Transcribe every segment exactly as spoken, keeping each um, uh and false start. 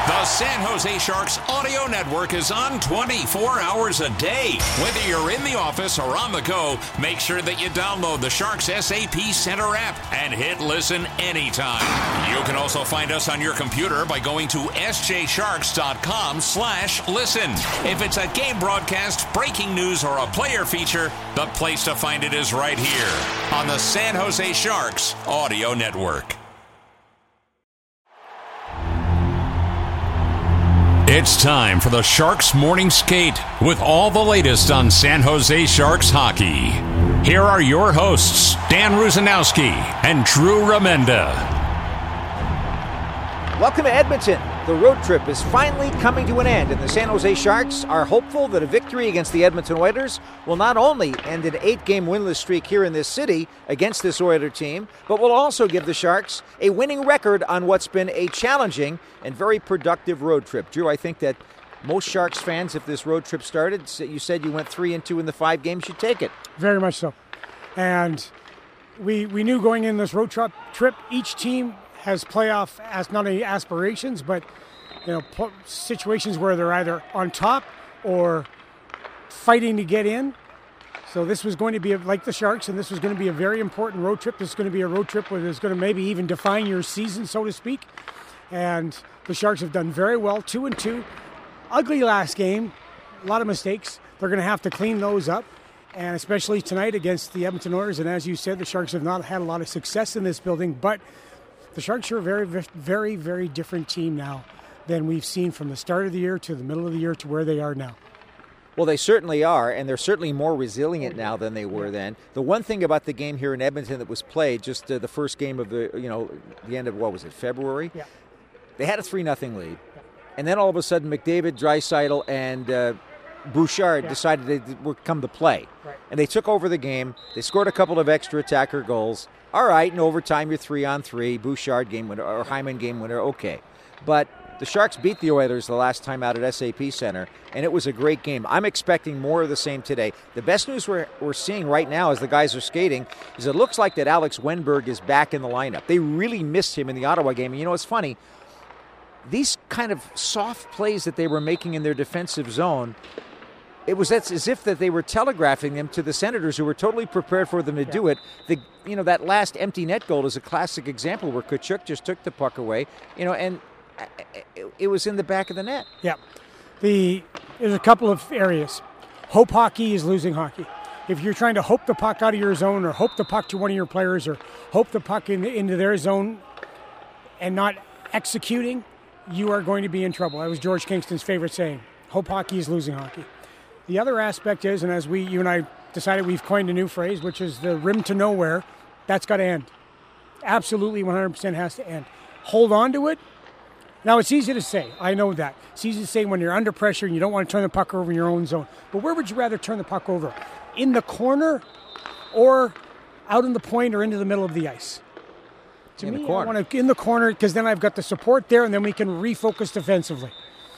The San Jose Sharks audio network is on twenty-four hours a day. Whether you're in the office or on the go, make sure that you download the Sharks S A P Center app and hit listen anytime. You can also find us on your computer by going to s j sharks dot com slash listen. If it's a game broadcast, breaking news, or a player feature, the place to find it is right here on the San Jose Sharks audio network. It's time for the Sharks Morning Skate with all the latest on San Jose Sharks hockey. Here are your hosts, Dan Rusanowski and Drew Remenda. Welcome to Edmonton. The road trip is finally coming to an end, and the San Jose Sharks are hopeful that a victory against the Edmonton Oilers will not only end an eight-game winless streak here in this city against this Oilers team, but will also give the Sharks a winning record on what's been a challenging and very productive road trip. Drew, I think that most Sharks fans, if this road trip started, you said you went three and two in the five games, you'd take it. Very much so. And we we knew going in this road trip, trip each team has playoff as not only aspirations, but you know pl- situations where they're either on top or fighting to get in. So this was going to be a, like the Sharks, and this was going to be a very important road trip. This is going to be a road trip where it's going to maybe even define your season, so to speak. And the Sharks have done very well, two and two. Ugly last game, a lot of mistakes. They're going to have to clean those up, and especially tonight against the Edmonton Oilers. And as you said, the Sharks have not had a lot of success in this building, but the Sharks are a very, very, very different team now than we've seen from the start of the year to the middle of the year to where they are now. Well, they certainly are, and they're certainly more resilient now than they were then. The one thing about the game here in Edmonton that was played, just uh, the first game of the, you know, the end of, what was it, February? Yeah. They had a three nothing lead, yeah. And then all of a sudden McDavid, Draisaitl, and uh, Bouchard yeah. decided they would come to play. Right. And they took over the game. They scored a couple of extra attacker goals. All right, in overtime, you're three on three. Bouchard game winner, or Hyman game winner, okay. But the Sharks beat the Oilers the last time out at S A P Center, and it was a great game. I'm expecting more of the same today. The best news we're, we're seeing right now as the guys are skating is it looks like that Alex Wennberg is back in the lineup. They really missed him in the Ottawa game. And you know, it's funny. These kind of soft plays that they were making in their defensive zone, it was as if that they were telegraphing them to the Senators, who were totally prepared for them to yeah. do it. The you know that last empty net goal is a classic example where Tkachuk just took the puck away, you know, and it, it was in the back of the net. Yeah, the there's a couple of areas. Hope hockey is losing hockey. If you're trying to hope the puck out of your zone, or hope the puck to one of your players, or hope the puck in, into their zone, and not executing, you are going to be in trouble. That was George Kingston's favorite saying. Hope hockey is losing hockey. The other aspect is, and as we, you and I decided, we've coined a new phrase, which is the rim to nowhere. That's got to end. Absolutely one hundred percent has to end. Hold on to it. Now, it's easy to say. I know that. It's easy to say when you're under pressure and you don't want to turn the puck over in your own zone. But where would you rather turn the puck over? In the corner or out in the point or into the middle of the ice? To in me, the corner. I want to in the corner, because then I've got the support there, and then we can refocus defensively.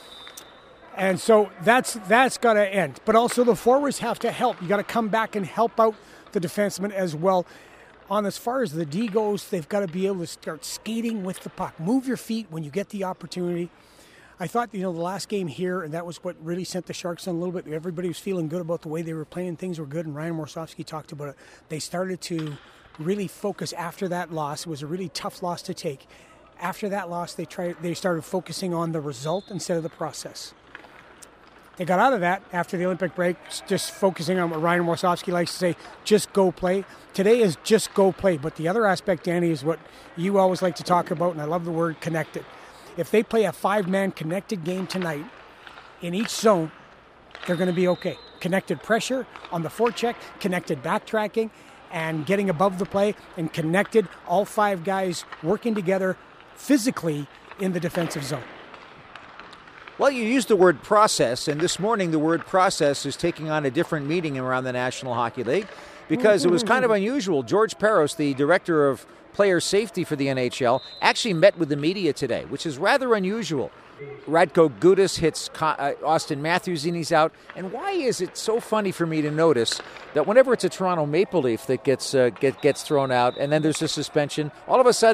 And so that's that's got to end. But also the forwards have to help. You got to come back and help out the defensemen as well. On as far as the D goes, they've got to be able to start skating with the puck. Move your feet when you get the opportunity. I thought, you know, the last game here, and that was what really sent the Sharks on a little bit. Everybody was feeling good about the way they were playing. Things were good, and Ryan Morsovsky talked about it. They started to really focus after that loss. It was a really tough loss to take. After that loss, they tried. They started focusing on the result instead of the process. They got out of that after the Olympic break, just focusing on what Ryan Morsovsky likes to say, just go play. Today is just go play. But the other aspect, Danny, is what you always like to talk about, and I love the word connected. If they play a five-man connected game tonight in each zone, they're going to be okay. Connected pressure on the forecheck, connected backtracking, and getting above the play, and connected, all five guys working together physically in the defensive zone. Well, you used the word process, and this morning the word process is taking on a different meaning around the National Hockey League because it was kind of unusual. George Peros, the director of player safety for the N H L, actually met with the media today, which is rather unusual. Radko Gudas hits Austin Matthews and he's out. And why is it so funny for me to notice that whenever it's a Toronto Maple Leaf that gets uh, get, gets thrown out and then there's a suspension, all of a sudden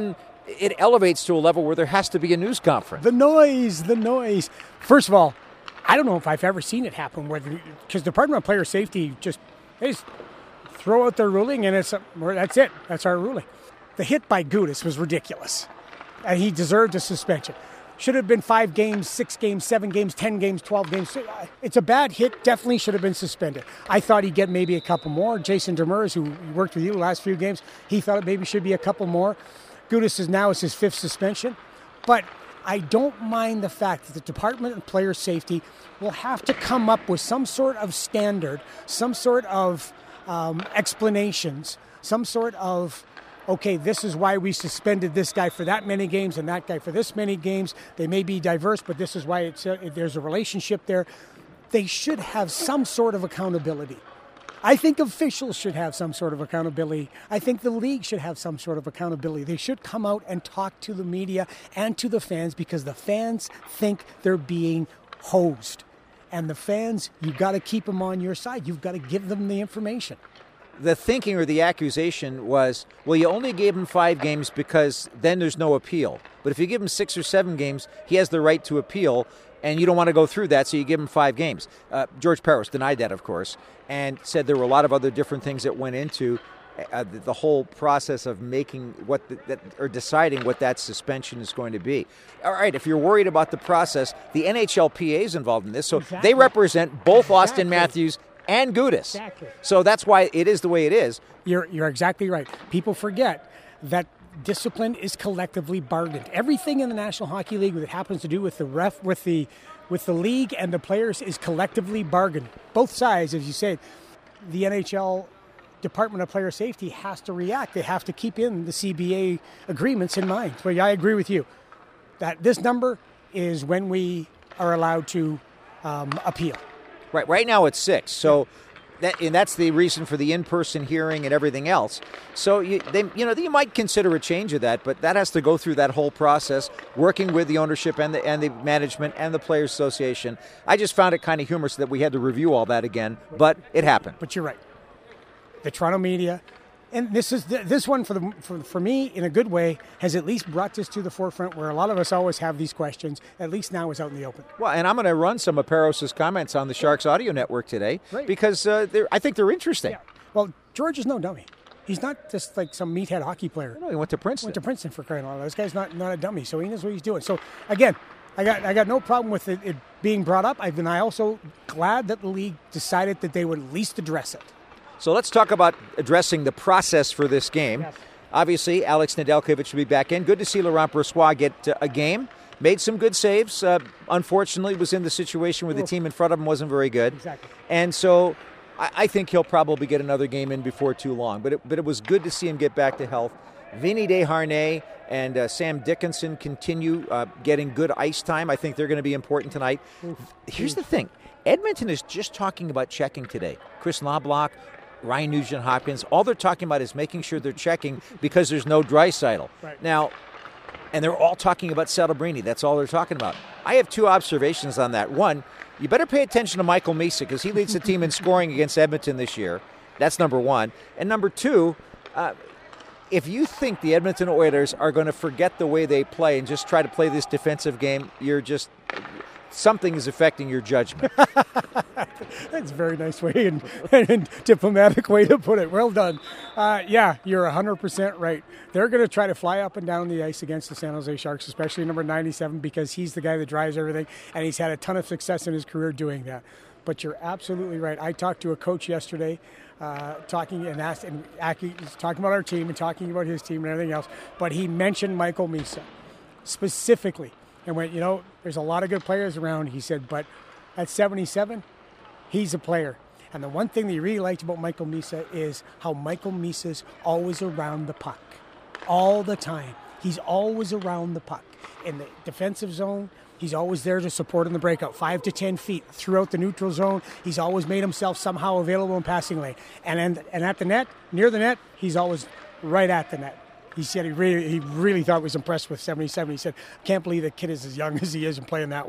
it elevates to a level where there has to be a news conference. The noise, the noise. First of all, I don't know if I've ever seen it happen where, because the Department of Player Safety just, they just throw out their ruling and it's, that's it. That's our ruling. The hit by Gudas was ridiculous, and he deserved a suspension. Should have been five games, six games, seven games, ten games, twelve games. It's a bad hit. Definitely should have been suspended. I thought he'd get maybe a couple more. Jason Demers, who worked with you the last few games, he thought it maybe should be a couple more. Gudas is now is his fifth suspension. But I don't mind the fact that the Department of Player Safety will have to come up with some sort of standard, some sort of um, explanations, some sort of, okay, this is why we suspended this guy for that many games and that guy for this many games. They may be diverse, but this is why it's uh, there's a relationship there. They should have some sort of accountability. I think officials should have some sort of accountability. I think the league should have some sort of accountability. They should come out and talk to the media and to the fans, because the fans think they're being hosed. And the fans, you've got to keep them on your side. You've got to give them the information. The thinking or the accusation was, well, you only gave him five games because then there's no appeal. But if you give him six or seven games, he has the right to appeal, and you don't want to go through that, so you give him five games. Uh, George Parros denied that, of course, and said there were a lot of other different things that went into uh, the, the whole process of making what the, that, or deciding what that suspension is going to be. All right, if you're worried about the process, the N H L P A is involved in this, so exactly. They represent both exactly. Austin Matthews and Gudas. Exactly. So that's why it is the way it is. You're you're exactly right. People forget that discipline is collectively bargained. Everything in the National Hockey League that happens to do with the ref, with the with the league and the players is collectively bargained. Both sides, as you said, the N H L Department of Player Safety has to react. They have to keep in the C B A agreements in mind. So yeah, I agree with you that this number is when we are allowed to um, appeal. Right. Right now it's six. So that and that's the reason for the in-person hearing and everything else. So you they you know you might consider a change of that, but that has to go through that whole process, working with the ownership and the and the management and the Players Association. I just found it kind of humorous that we had to review all that again, but it happened. But you're right. The Toronto media, and this is this one for the for, for me in a good way, has at least brought this to the forefront where a lot of us always have these questions. At least now it's out in the open. Well, and I'm going to run some of Parros' comments on the Sharks Audio Network today right. because uh, I think they're interesting. Yeah. Well, George is no dummy. He's not just like some meathead hockey player. No, he went to Princeton. Went to Princeton for crying out loud. This guy's not not a dummy, so he knows what he's doing. So again, I got I got no problem with it, it being brought up. I've been I also glad that the league decided that they would at least address it. So let's talk about addressing the process for this game. Yes. Obviously, Alex Nedeljkovic will be back in. Good to see Laurent Brossoit get uh, a game. Made some good saves. Uh, unfortunately, was in the situation where the team in front of him wasn't very good. Exactly. And so I, I think he'll probably get another game in before too long. But it, but it was good to see him get back to health. Vinny Desharnais and uh, Sam Dickinson continue uh, getting good ice time. I think they're going to be important tonight. Here's the thing. Edmonton is just talking about checking today. Chris Knobloch, Ryan Nugent-Hopkins, all they're talking about is making sure they're checking because there's no Draisaitl. Right. Now, and they're all talking about Celebrini. That's all they're talking about. I have two observations on that. One, you better pay attention to Michael Misa because he leads the team in scoring against Edmonton this year. That's number one. And number two, uh, if you think the Edmonton Oilers are going to forget the way they play and just try to play this defensive game, you're just... something is affecting your judgment. That's a very nice way and, and diplomatic way to put it. Well done. Uh, yeah, you're one hundred percent right. They're going to try to fly up and down the ice against the San Jose Sharks, especially number ninety-seven, because he's the guy that drives everything, and he's had a ton of success in his career doing that. But you're absolutely right. I talked to a coach yesterday, uh, talking and asked, and talking about our team and talking about his team and everything else, but he mentioned Michael Misa specifically. And went, you know, there's a lot of good players around, he said, but at seventy-seven, he's a player. And the one thing that he really liked about Michael Misa is how Michael Misa's always around the puck. All the time. He's always around the puck. In the defensive zone, he's always there to support in the breakout. Five to ten feet throughout the neutral zone. He's always made himself somehow available in passing lane. And, and, and at the net, near the net, he's always right at the net. He said he really, he really thought he was impressed with seventy-seven. He said, I can't believe the kid is as young as he is and playing that way.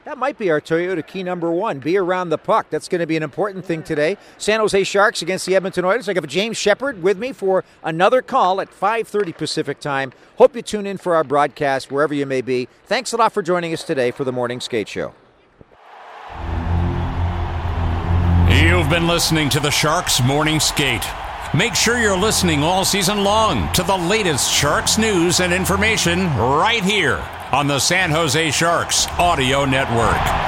That might be our Toyota key number one. Be around the puck. That's going to be an important thing today. San Jose Sharks against the Edmonton Oilers. I have James Shepard with me for another call at five thirty Pacific time. Hope you tune in for our broadcast wherever you may be. Thanks a lot for joining us today for the Morning Skate Show. You've been listening to the Sharks Morning Skate. Make sure you're listening all season long to the latest Sharks news and information right here on the San Jose Sharks Audio Network.